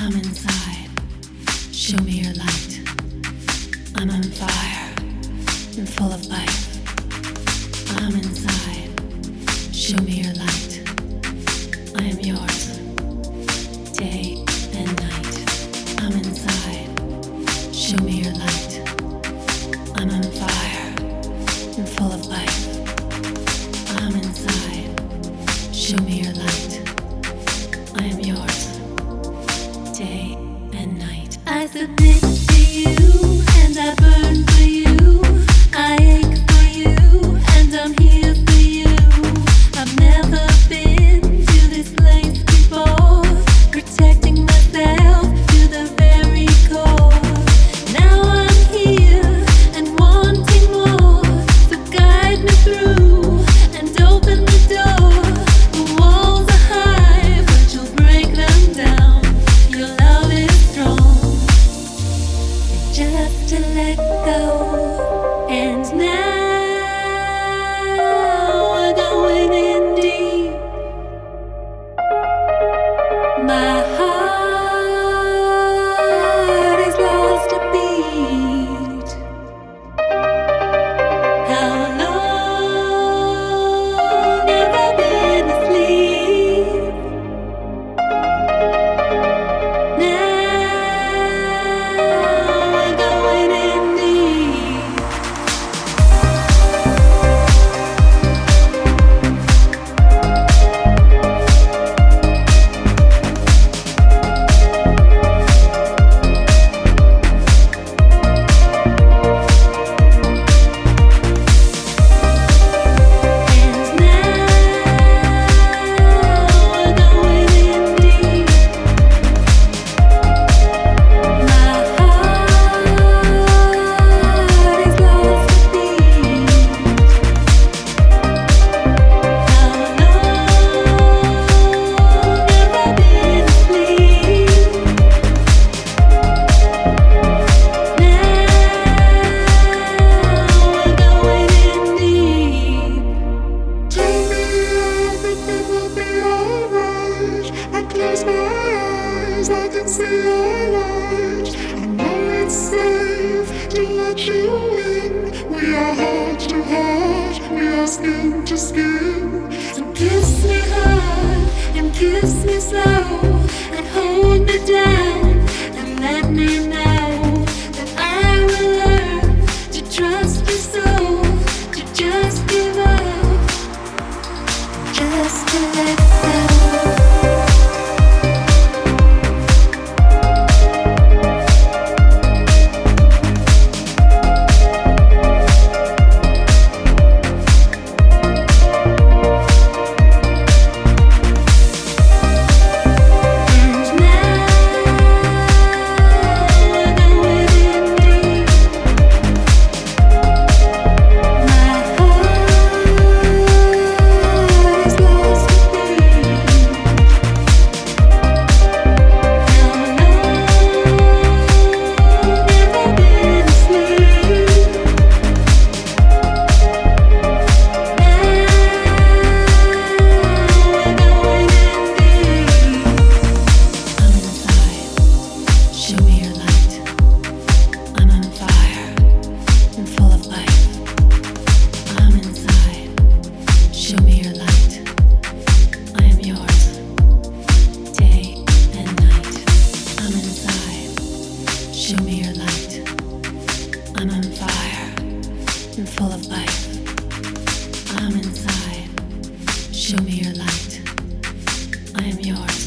I'm inside. Show me your light. I'm on fire and full of life. I'm inside. Show me your light. I am yours. Day and night. I'm inside. Show me your light. I'm on fire and full of life. I'm inside. Show me your light. I am yours. Day and night. I submit to you and I burn for you. I ache for you and I'm here for you. I've never been to this place before, protecting myself to the very core. Now I'm here and wanting more, so guide me through and open the door. The walls are high, but you'll break them down. Your love is strong, just to let go. And now we're going in deep. My heart is lost a beat. How long have I been asleep? Now we're going in deep. I can see your light. I know it's safe to let you in. We are heart to heart, we are skin to skin. So kiss me hard and kiss me slow and hold me down and let me know that I will learn to trust you so, to just give up, just to let go. Show me your light. I'm on fire and full of life. I'm inside. Show me your light. I am yours.